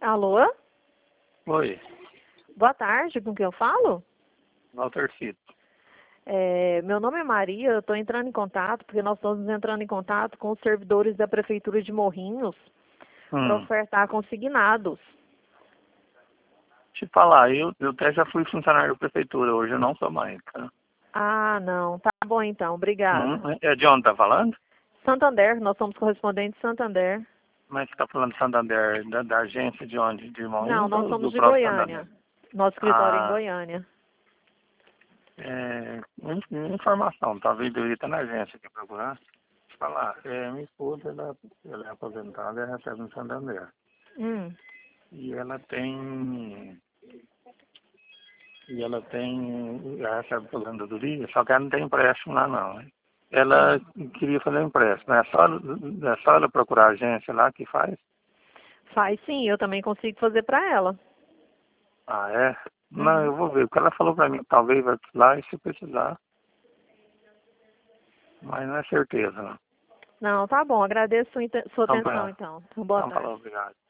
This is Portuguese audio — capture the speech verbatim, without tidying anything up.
Alô? Oi, Boa tarde, com quem eu falo? Walter Cito. É, meu nome é Maria, eu estou entrando em contato, porque nós estamos entrando em contato com os servidores da Prefeitura de Morrinhos para Hum, ofertar consignados. te falar, eu, eu até já fui funcionário da prefeitura, hoje eu não sou mais, tá? Ah, não. Tá bom então, obrigada. Hum, é de onde tá falando? Santander, nós somos correspondentes de Santander. Mas você tá falando de Santander, da, da agência de onde? De Não, Morrinhos nós ou somos do de próprio Santander? Goiânia. Nosso escritório é em Ah, Goiânia. é, in- informação, talvez eu ia estar na agência aqui procurar. Te falar, é, minha esposa, ela, ela é aposentada e recebe no Santander. Hum. E ela tem... E ela tem... Ela recebe aposentadoria, só que ela não tem empréstimo lá não, né? Ela Sim. queria fazer um empréstimo. É só, é só ela procurar a agência lá que faz? Faz sim, eu também consigo fazer para ela. Ah, é? Não, Uhum. eu vou ver. Porque ela falou pra mim que talvez vai lá e se precisar. Mas não é certeza, não. Não, tá bom, agradeço sua inte- sua Então, atenção tá. então. Boa Então, tarde. falou, obrigado.